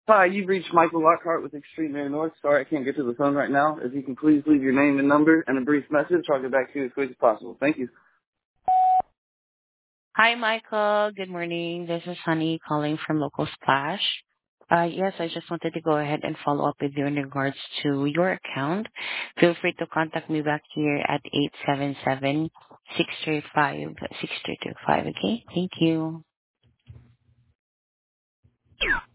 Hi, you've reached Michael Lockhart with Extreme Air North. Sorry I can't get to the phone right now. If you can please leave your name and number and a brief message, I'll get back to you as quick as possible. Thank you. Hi, Michael. Good morning. This is Honey calling from Local Splash. Yes, I just wanted to go ahead and follow up with you in regards to your account. Feel free to contact me back here at 877-635-6325. Okay? Thank you.